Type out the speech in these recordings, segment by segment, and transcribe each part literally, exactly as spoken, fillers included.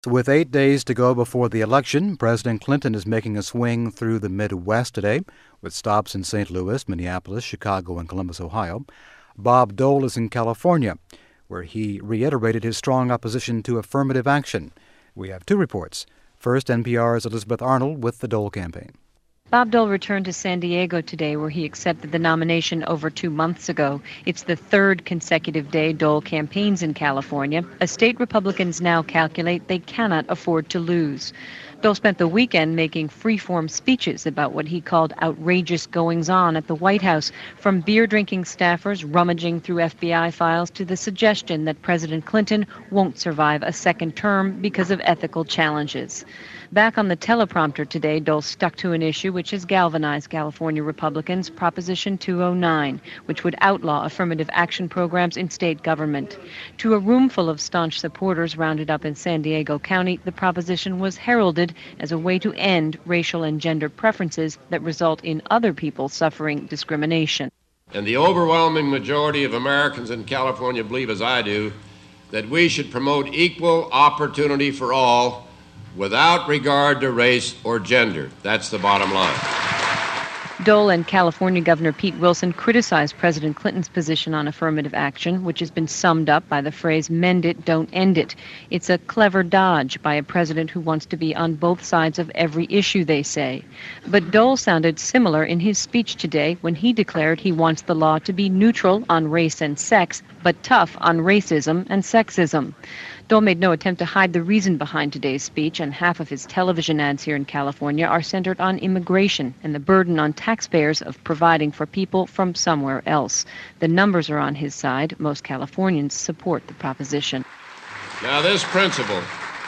With eight days to go before the election, President Clinton is making a swing through the Midwest today, with stops in Saint Louis, Minneapolis, Chicago, and Columbus, Ohio. Bob Dole is in California, where he reiterated his strong opposition to affirmative action. We have two reports. First, N P R's Elizabeth Arnold with the Dole campaign. Bob Dole returned to San Diego today, where he accepted the nomination over two months ago. It's the third consecutive day Dole campaigns in California. As state Republicans now calculate they cannot afford to lose. Dole spent the weekend making free-form speeches about what he called outrageous goings-on at the White House, from beer-drinking staffers rummaging through F B I files to the suggestion that President Clinton won't survive a second term because of ethical challenges. Back on the teleprompter today, Dole stuck to an issue which has galvanized California Republicans, Proposition two oh nine, which would outlaw affirmative action programs in state government. To a room full of staunch supporters rounded up in San Diego County, the proposition was heralded as a way to end racial and gender preferences that result in other people suffering discrimination. And the overwhelming majority of Americans in California believe, as I do, that we should promote equal opportunity for all without regard to race or gender. That's the bottom line. Dole and California Governor Pete Wilson criticized President Clinton's position on affirmative action, which has been summed up by the phrase, "mend it, don't end it." It's a clever dodge by a president who wants to be on both sides of every issue, they say. But Dole sounded similar in his speech today when he declared he wants the law to be neutral on race and sex, but tough on racism and sexism. Dole made no attempt to hide the reason behind today's speech, and half of his television ads here in California are centered on immigration and the burden on taxpayers of providing for people from somewhere else. The numbers are on his side. Most Californians support the proposition. Now, this principle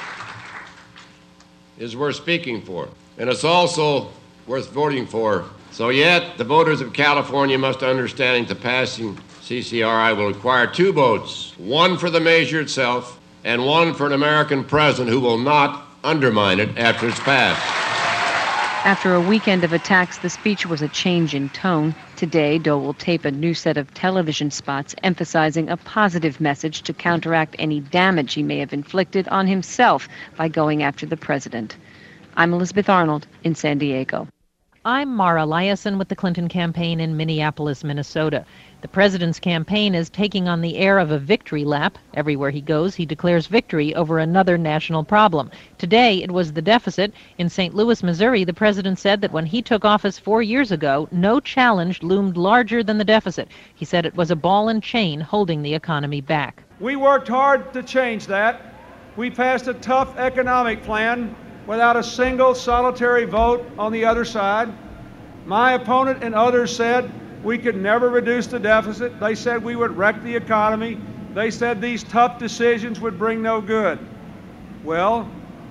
is worth speaking for, and it's also worth voting for. So yet, the voters of California must understand that passing C C R I will require two votes, one for the measure itself, and one for an American president who will not undermine it after it's passed. After a weekend of attacks, the speech was a change in tone. Today, Dole will tape a new set of television spots emphasizing a positive message to counteract any damage he may have inflicted on himself by going after the president. I'm Elizabeth Arnold in San Diego. I'm Mara Liasson with the Clinton campaign in Minneapolis, Minnesota. The president's campaign is taking on the air of a victory lap. Everywhere he goes, he declares victory over another national problem. Today, it was the deficit. In Saint Louis, Missouri, the president said that when he took office four years ago, no challenge loomed larger than the deficit. He said it was a ball and chain holding the economy back. We worked hard to change that. We passed a tough economic plan without a single solitary vote on the other side. My opponent and others said we could never reduce the deficit. They said we would wreck the economy. They said these tough decisions would bring no good. Well,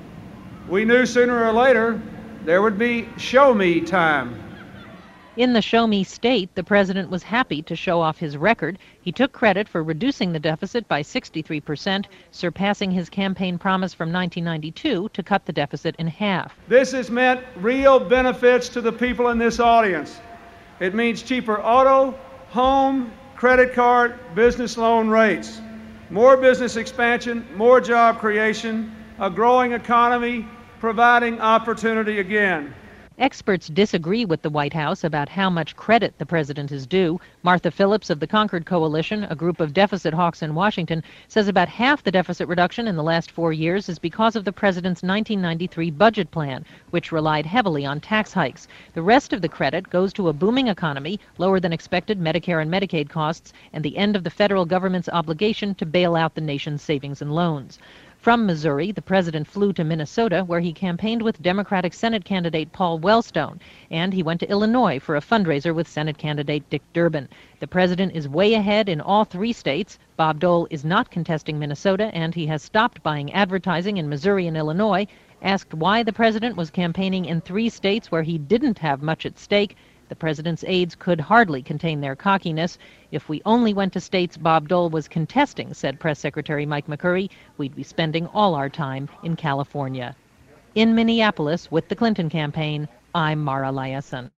we knew sooner or later there would be show me time. In the show me state, the president was happy to show off his record. He took credit for reducing the deficit by sixty-three percent, surpassing his campaign promise from nineteen ninety-two to cut the deficit in half. This has meant real benefits to the people in this audience. It means cheaper auto, home, credit card, business loan rates, more business expansion, more job creation, a growing economy, providing opportunity again. Experts disagree with the White House about how much credit the president is due. Martha Phillips of the Concord Coalition, a group of deficit hawks in Washington, says about half the deficit reduction in the last four years is because of the president's nineteen ninety-three budget plan, which relied heavily on tax hikes. The rest of the credit goes to a booming economy, lower than expected Medicare and Medicaid costs, and the end of the federal government's obligation to bail out the nation's savings and loans. From Missouri, the president flew to Minnesota, where he campaigned with Democratic Senate candidate Paul Wellstone, and he went to Illinois for a fundraiser with Senate candidate Dick Durbin. The president is way ahead in all three states. Bob Dole is not contesting Minnesota, and he has stopped buying advertising in Missouri and Illinois. Asked why the president was campaigning in three states where he didn't have much at stake, the president's aides could hardly contain their cockiness. If we only went to states Bob Dole was contesting, said Press Secretary Mike McCurry, we'd be spending all our time in California. In Minneapolis with the Clinton campaign, I'm Mara Liasson.